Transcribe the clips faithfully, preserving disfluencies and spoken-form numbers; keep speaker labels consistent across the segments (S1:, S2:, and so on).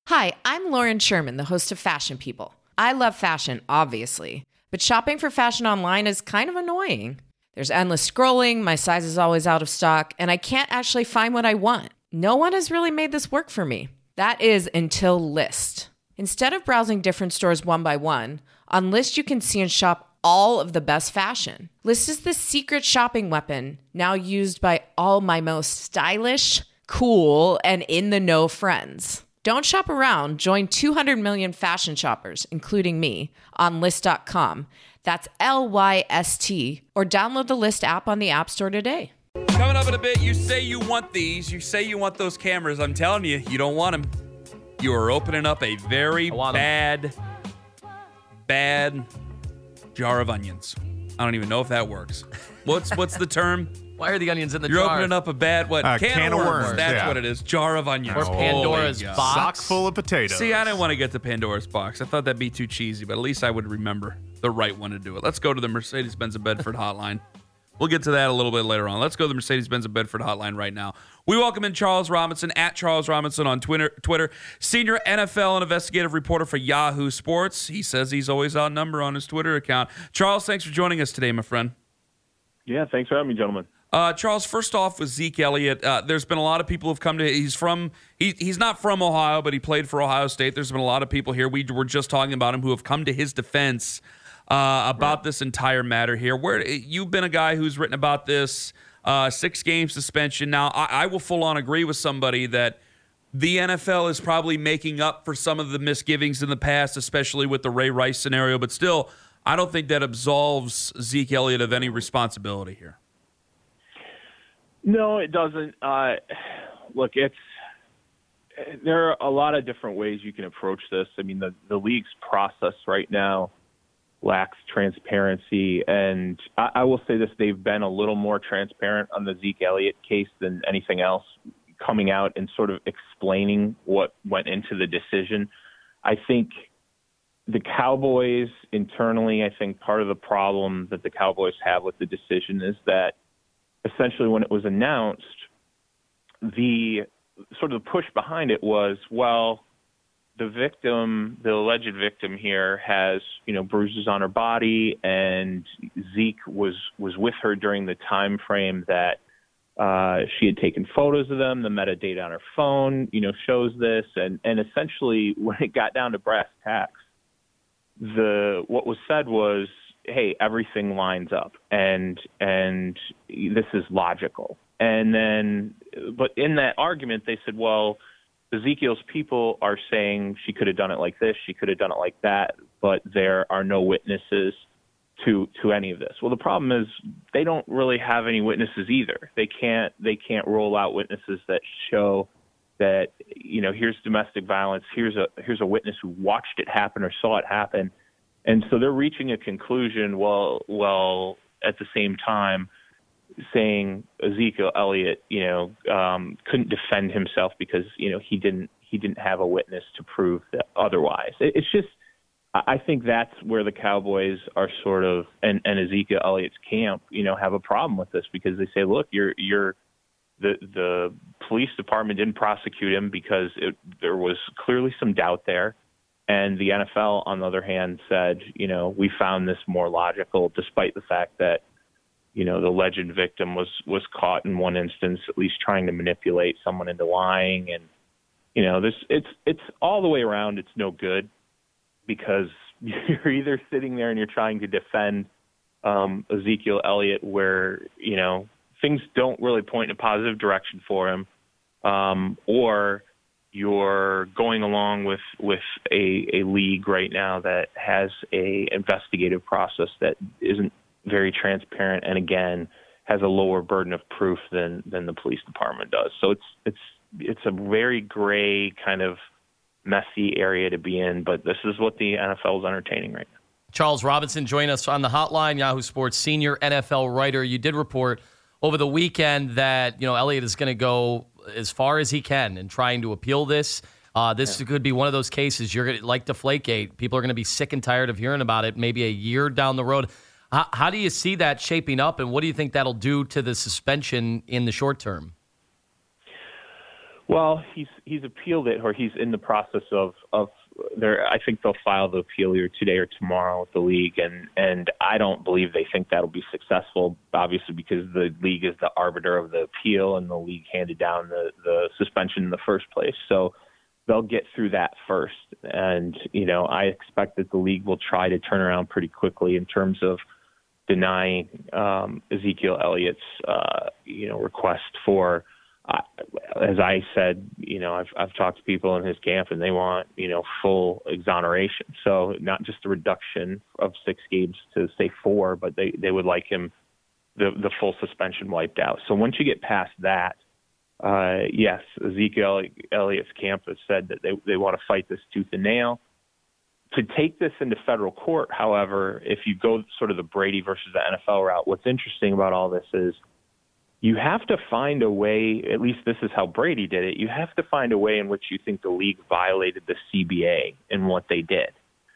S1: Hi, I'm Lauren Sherman, the host of Fashion People. I love fashion, obviously, but shopping for fashion online is kind of annoying. There's endless scrolling, my size is always out of stock, and I can't actually find what I want. No one has really made this work for me. That is until Lyst. Instead of browsing different stores one by one, on Lyst you can see and shop all of the best fashion. Lyst is the secret shopping weapon, now used by all my most stylish, cool, and in-the-know friends. Don't shop around. Join two hundred million fashion shoppers, including me, on Lyst dot com. That's L Y S T. Or download the Lyst app on the App Store today.
S2: Coming up in a bit, you say you want these. You say you want those cameras. I'm telling you, you don't want them. You are opening up a very bad, bad jar of onions. I don't even know if that works. What's what's the term?
S3: Why are the onions in the
S2: You're
S3: jar?
S2: You're opening up a bad, what,
S4: uh,
S2: can,
S4: can
S2: of
S4: of
S2: worms.
S4: worms.
S2: That's
S4: Yeah.
S2: what it is. Jar of onions.
S3: Or Pandora's
S2: oh
S3: box.
S4: Sock full of potatoes.
S2: See, I didn't want to get the Pandora's box. I thought that'd be too cheesy, but at least I would remember the right one to do it. Let's go to the Mercedes-Benz of Bedford hotline. We'll get to that a little bit later on. Let's go to the Mercedes-Benz of Bedford hotline right now. We welcome in Charles Robinson, at Charles Robinson on Twitter, Twitter, senior N F L and investigative reporter for Yahoo Sports. He says he's always outnumbered on his Twitter account. Charles, thanks for joining us today, my friend.
S5: Yeah, thanks for having me, gentlemen.
S2: Uh, Charles, first off with Zeke Elliott, uh, there's been a lot of people who've come to, he's from, he, he's not from Ohio, but he played for Ohio State. There's been a lot of people here, we were just talking about him, who have come to his defense uh, about right. this entire matter here. Where you've been a guy who's written about this, uh, six-game suspension. Now, I, I will full-on agree with somebody that the N F L is probably making up for some of the misgivings in the past, especially with the Ray Rice scenario, but still, I don't think that absolves Zeke Elliott of any responsibility here.
S5: No, it doesn't. Uh, look, it's there are a lot of different ways you can approach this. I mean, the, the league's process right now lacks transparency, and I, I will say this, they've been a little more transparent on the Zeke Elliott case than anything else, coming out and sort of explaining what went into the decision. I think the Cowboys internally, I think part of the problem that the Cowboys have with the decision is that essentially when it was announced, the sort of push behind it was, well, the victim, the alleged victim here has, you know, bruises on her body, and Zeke was, was with her during the time frame that uh, she had taken photos of them. The metadata on her phone, you know, shows this. And, and essentially when it got down to brass tacks, the what was said was, hey, everything lines up, and and this is logical. And then, but in that argument, they said, well, Ezekiel's people are saying she could have done it like this, she could have done it like that, but there are no witnesses to to any of this. Well, the problem is they don't really have any witnesses either. They can't they can't roll out witnesses that show that, you know, here's domestic violence, here's a here's a witness who watched it happen or saw it happen. And so they're reaching a conclusion while, while at the same time saying Ezekiel Elliott, you know, um, couldn't defend himself because, you know, he didn't he didn't have a witness to prove that otherwise. It, it's just, I think that's where the Cowboys are sort of, and, and Ezekiel Elliott's camp, you know, have a problem with this, because they say, look, you're you're the the police department didn't prosecute him because it, there was clearly some doubt there. And the N F L, on the other hand, said, you know, we found this more logical, despite the fact that, you know, the alleged victim was, was caught in one instance, at least trying to manipulate someone into lying. And, you know, this it's it's all the way around. It's no good, because you're either sitting there and you're trying to defend um, Ezekiel Elliott, where, you know, things don't really point in a positive direction for him, um, or you're going along with with a, a league right now that has a investigative process that isn't very transparent, and again has a lower burden of proof than than the police department does. So it's it's it's a very gray kind of messy area to be in, but this is what the N F L is entertaining right now.
S3: Charles Robinson joined us on the hotline, Yahoo Sports senior N F L writer. You did report over the weekend that, you know, Elliott is going to go as far as he can in trying to appeal this. Uh, this yeah. could be one of those cases you're going to, like Deflategate, people are going to be sick and tired of hearing about it maybe a year down the road. How, how do you see that shaping up, and what do you think that'll do to the suspension in the short term?
S5: Well, he's he's appealed it, or he's in the process of of there. I think they'll file the appeal either today or tomorrow with the league, and and I don't believe they think that'll be successful. Obviously, because the league is the arbiter of the appeal, and the league handed down the the suspension in the first place. So they'll get through that first, and you know I expect that the league will try to turn around pretty quickly in terms of denying um, Ezekiel Elliott's uh, you know request for. Uh, as I said, you know, I've I've talked to people in his camp, and they want, you know, full exoneration. So not just a reduction of six games to say four, but they, they would like him the the full suspension wiped out. So once you get past that, uh, yes, Ezekiel Elliott's camp has said that they they want to fight this tooth and nail. To take this into federal court, however, if you go sort of the Brady versus the N F L route, what's interesting about all this is you have to find a way, at least this is how Brady did it, you have to find a way in which you think the league violated the C B A in what they did.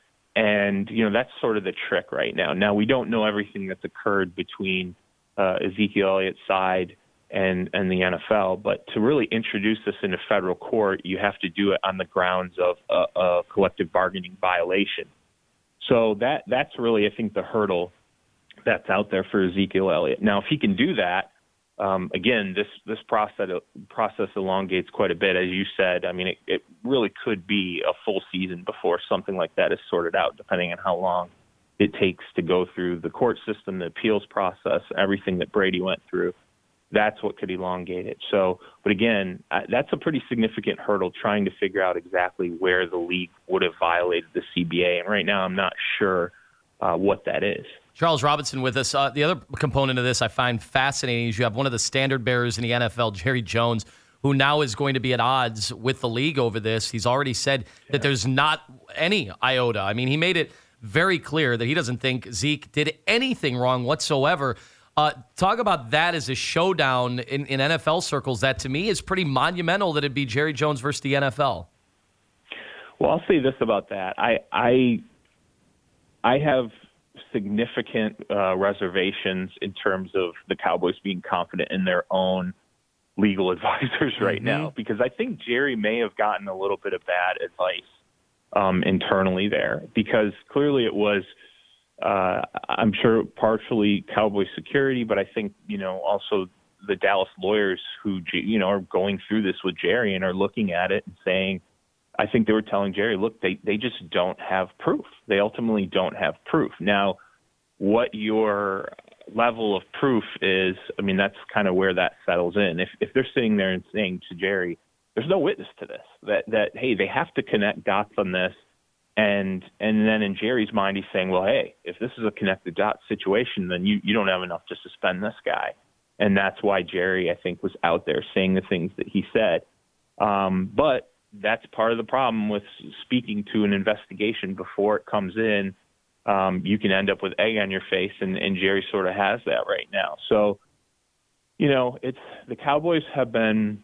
S5: And, you know, that's sort of the trick right now. Now, we don't know everything that's occurred between uh, Ezekiel Elliott's side and, and the N F L, but to really introduce this into federal court, you have to do it on the grounds of a, a collective bargaining violation. So that that's really, I think, the hurdle that's out there for Ezekiel Elliott. Now, if he can do that, Um, again, this this process process elongates quite a bit, as you said. I mean, it, it really could be a full season before something like that is sorted out, depending on how long it takes to go through the court system, the appeals process, everything that Brady went through. That's what could elongate it. So, but again, that's a pretty significant hurdle, trying to figure out exactly where the league would have violated the C B A. And right now, I'm not sure uh, what that is.
S3: Charles Robinson with us. Uh, the other component of this I find fascinating is you have one of the standard bearers in the N F L, Jerry Jones, who now is going to be at odds with the league over this. He's already said yeah. that there's not any iota. I mean, he made it very clear that he doesn't think Zeke did anything wrong whatsoever. Uh, talk about that as a showdown in, in N F L circles. That, to me, is pretty monumental that it'd be Jerry Jones versus the N F L.
S5: Well, I'll say this about that. I I, I have significant uh, reservations in terms of the Cowboys being confident in their own legal advisors right mm-hmm. now, because I think Jerry may have gotten a little bit of bad advice um, internally there, because clearly it was, uh, I'm sure, partially Cowboy security, but I think, you know, also the Dallas lawyers who, you know, are going through this with Jerry and are looking at it and saying, I think they were telling Jerry, look, they, they just don't have proof. They ultimately don't have proof. Now, what your level of proof is, I mean, that's kind of where that settles in. If if they're sitting there and saying to Jerry, there's no witness to this, that, that hey, they have to connect dots on this, and and then in Jerry's mind, he's saying, well, hey, if this is a connected dots situation, then you, you don't have enough to suspend this guy. And that's why Jerry, I think, was out there saying the things that he said. Um, but that's part of the problem with speaking to an investigation before it comes in. Um, you can end up with egg on your face, and, and Jerry sort of has that right now. So, you know, it's the Cowboys have been,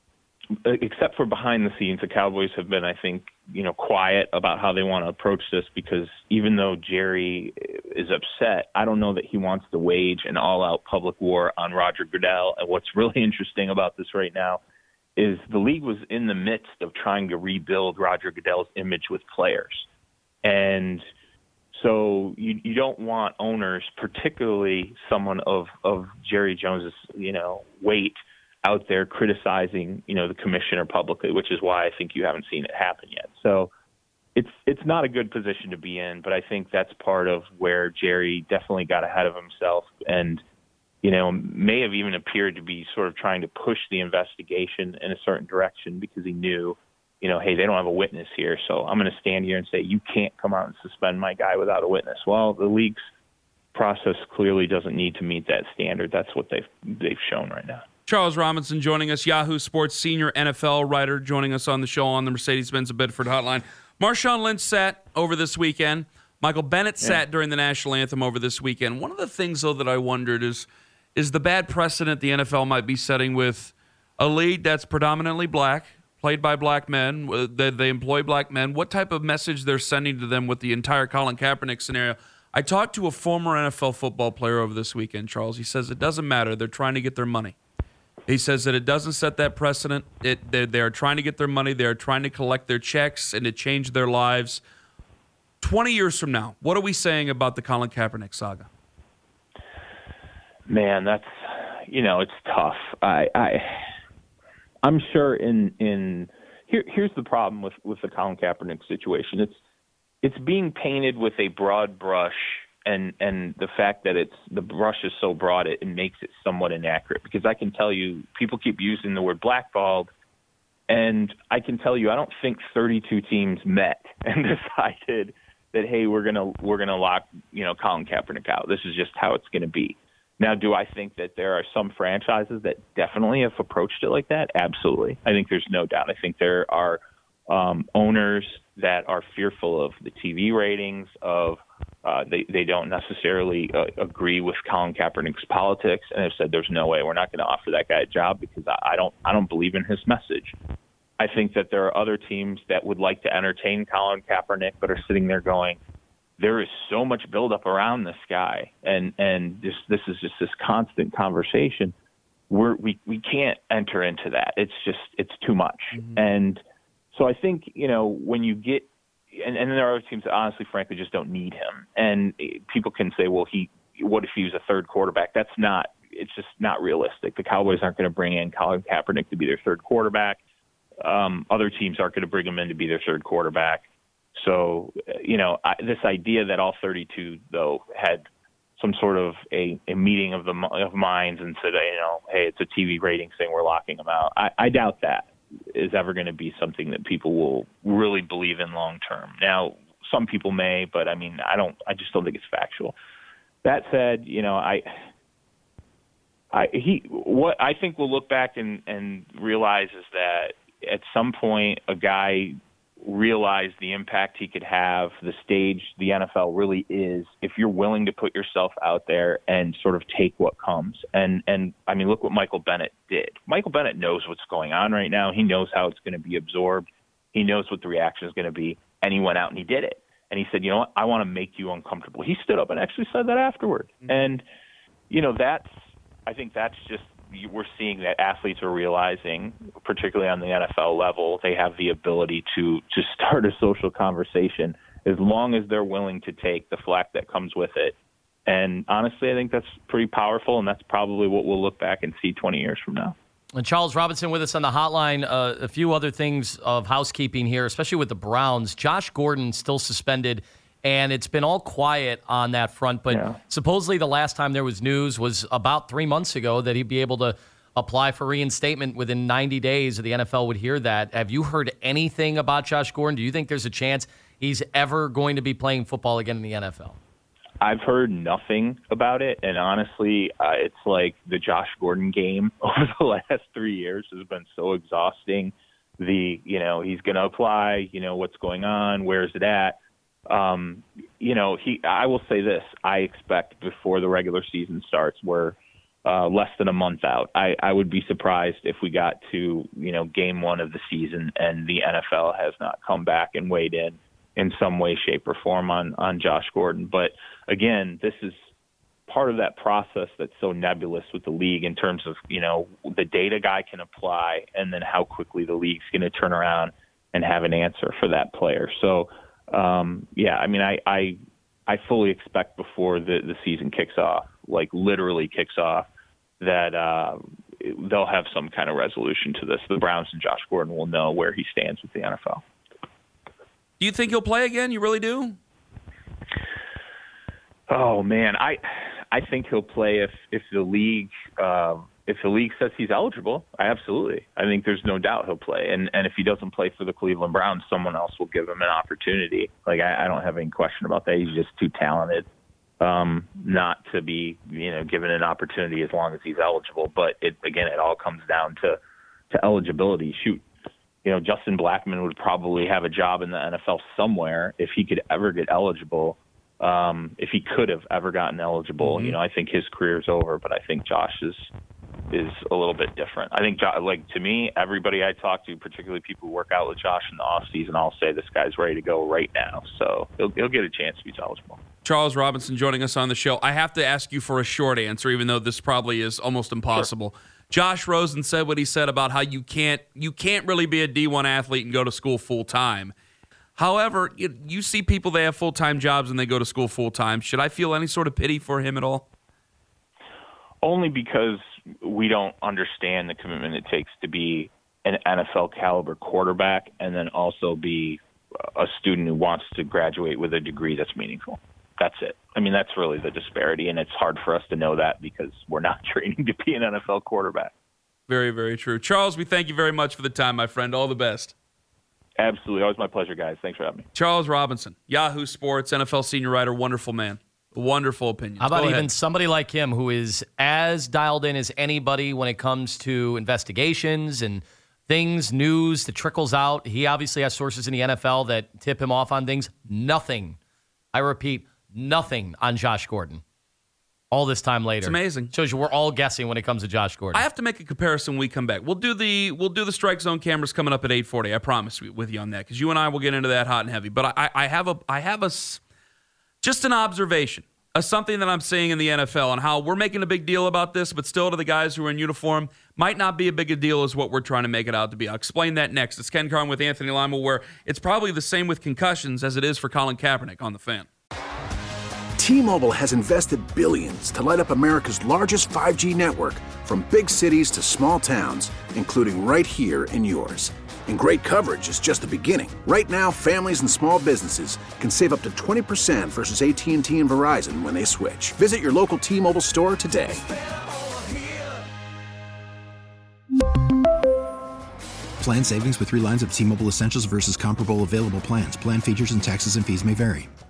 S5: except for behind the scenes, the Cowboys have been, I think, you know, quiet about how they want to approach this, because even though Jerry is upset, I don't know that he wants to wage an all-out public war on Roger Goodell. And what's really interesting about this right now is the league was in the midst of trying to rebuild Roger Goodell's image with players. And so you, you don't want owners, particularly someone of, of Jerry Jones's, you know, weight, out there criticizing, you know, the commissioner publicly, which is why I think you haven't seen it happen yet. So it's it's not a good position to be in, but I think that's part of where Jerry definitely got ahead of himself and, you know, may have even appeared to be sort of trying to push the investigation in a certain direction, because he knew, you know, hey, they don't have a witness here, so I'm going to stand here and say, you can't come out and suspend my guy without a witness. Well, the league's process clearly doesn't need to meet that standard. That's what they've they've shown right now.
S2: Charles Robinson joining us, Yahoo Sports senior N F L writer, joining us on the show on the Mercedes-Benz of Bedford hotline. Marshawn Lynch sat over this weekend. Michael Bennett sat yeah. during the national anthem over this weekend. One of the things, though, that I wondered is, is the bad precedent the N F L might be setting with a league that's predominantly black, played by black men, that they employ black men, what type of message they're sending to them with the entire Colin Kaepernick scenario. I talked to a former N F L football player over this weekend, Charles. He says it doesn't matter. They're trying to get their money. He says that it doesn't set that precedent. It they're, they're trying to get their money. They're trying to collect their checks and to change their lives. twenty years from now, what are we saying about the Colin Kaepernick saga?
S5: Man, that's, you know, it's tough. I, I, I'm sure in, in here, here's the problem with, with the Colin Kaepernick situation. It's, it's being painted with a broad brush, and, and the fact that it's, the brush is so broad, it, it makes it somewhat inaccurate, because I can tell you, people keep using the word blackballed, and I can tell you, I don't think thirty-two teams met and decided that, hey, we're going to, we're going to lock, you know, Colin Kaepernick out. This is just how it's going to be. Now, do I think that there are some franchises that definitely have approached it like that? Absolutely. I think there's no doubt. I think there are um, owners that are fearful of the T V ratings, of uh, they, they don't necessarily uh, agree with Colin Kaepernick's politics, and have said there's no way we're not going to offer that guy a job because I, I don't I don't believe in his message. I think that there are other teams that would like to entertain Colin Kaepernick but are sitting there going, there is so much buildup around this guy, and and this this is just this constant conversation. We're, we we can't enter into that. It's just it's too much. Mm-hmm. And so I think, you know, when you get and, and there are other teams that honestly, frankly, just don't need him. And people can say, well, he what if he was a third quarterback? That's not. It's just not realistic. The Cowboys aren't going to bring in Colin Kaepernick to be their third quarterback. Um, other teams aren't going to bring him in to be their third quarterback. So, you know, I, this idea that all thirty-two, though, had some sort of a, a meeting of the of minds and said, you know, hey, it's a T V ratings thing, we're locking them out. I, I doubt that is ever going to be something that people will really believe in long term. Now, some people may, but I mean, I don't. I just don't think it's factual. That said, you know, I, I he what I think we'll look back and, and realize is that at some point a guy realize the impact he could have, the stage the N F L really is, if you're willing to put yourself out there and sort of take what comes. And, and I mean, look what Michael Bennett did. Michael Bennett knows what's going on right now. He knows how it's going to be absorbed. He knows what the reaction is going to be. And he went out and he did it. And he said, you know what, I want to make you uncomfortable. He stood up and actually said that afterward. Mm-hmm. And, you know, that's, I think that's just, we're seeing that athletes are realizing, particularly on the N F L level, they have the ability to to start a social conversation as long as they're willing to take the flack that comes with it. And honestly, I think that's pretty powerful, and that's probably what we'll look back and see twenty years from now.
S3: And Charles Robinson with us on the hotline. Uh, a few other things of housekeeping here, especially with the Browns. Josh Gordon still suspended, and it's been all quiet on that front. But yeah. supposedly the last time there was news was about three months ago that he'd be able to apply for reinstatement within ninety days, or the N F L would hear that. Have you heard anything about Josh Gordon? Do you think there's a chance he's ever going to be playing football again in the N F L?
S5: I've heard nothing about it, and honestly, uh, it's like the Josh Gordon game over the last three years has been so exhausting. The, you know, he's going to apply, you know, what's going on, where's it at? Um, you know, he. I will say this: I expect before the regular season starts, we're uh, less than a month out. I, I would be surprised if we got to, you know, game one of the season and the N F L has not come back and weighed in in some way, shape, or form on on Josh Gordon. But again, this is part of that process that's so nebulous with the league in terms of, you know, the data guy can apply and then how quickly the league's going to turn around and have an answer for that player. So. Um, yeah, I mean, I, I, I fully expect before the, the season kicks off, like literally kicks off, that uh, they'll have some kind of resolution to this. The Browns and Josh Gordon will know where he stands with the N F L.
S2: Do you think he'll play again? You really do?
S5: Oh man, I, I think he'll play if if the league. Uh, If the league says he's eligible, I absolutely. I think there's no doubt he'll play. And and if he doesn't play for the Cleveland Browns, someone else will give him an opportunity. Like, I, I don't have any question about that. He's just too talented um, not to be, you know, given an opportunity as long as he's eligible. But, it again, it all comes down to, to eligibility. Shoot, you know, Justin Blackmon would probably have a job in the N F L somewhere if he could ever get eligible. Um, if he could have ever gotten eligible, mm-hmm. you know, I think his career's over. But I think Josh is is a little bit different. I think, like, to me, everybody I talk to, particularly people who work out with Josh in the offseason, all say this guy's ready to go right now. So he'll, he'll get a chance if he's eligible.
S2: Charles Robinson joining us on the show. I have to ask you for a short answer, even though this probably is almost impossible. Sure. Josh Rosen said what he said about how you can't you can't really be a D one athlete and go to school full time. However, you, you see people, they have full-time jobs and they go to school full-time. Should I feel any sort of pity for him at all?
S5: Only because we don't understand the commitment it takes to be an N F L caliber quarterback and then also be a student who wants to graduate with a degree that's meaningful. That's it. I mean, that's really the disparity, and it's hard for us to know that because we're not training to be an N F L quarterback.
S2: Very, very true. Charles, we thank you very much for the time, my friend. All the best.
S5: Absolutely. Always my pleasure, guys. Thanks for having me.
S2: Charles Robinson, Yahoo Sports, N F L senior writer, wonderful man. Wonderful opinions.
S3: How about
S2: Go
S3: even
S2: ahead.
S3: somebody like him who is as dialed in as anybody when it comes to investigations and things, news that trickles out? He obviously has sources in the N F L that tip him off on things. Nothing, I repeat, nothing on Josh Gordon. All this time later.
S2: It's amazing.
S3: Shows you we're all guessing when it comes to Josh Gordon.
S2: I have to make a comparison when we come back. We'll do the we'll do the Strike Zone cameras coming up at eight forty. I promise with you on that, because you and I will get into that hot and heavy. But I, I have a I have a just an observation of something that I'm seeing in the N F L and how we're making a big deal about this, but still to the guys who are in uniform might not be a big a deal as what we're trying to make it out to be. I'll explain that next. It's Ken Carn with Anthony Lima, where it's probably the same with concussions as it is for Colin Kaepernick on The Fan.
S4: T-Mobile has invested billions to light up America's largest five G network, from big cities to small towns, including right here in yours. And great coverage is just the beginning. Right now, families and small businesses can save up to twenty percent versus A T and T and Verizon when they switch. Visit your local T-Mobile store today.
S6: Plan savings with three lines of T-Mobile Essentials versus comparable available plans. Plan features and taxes and fees may vary.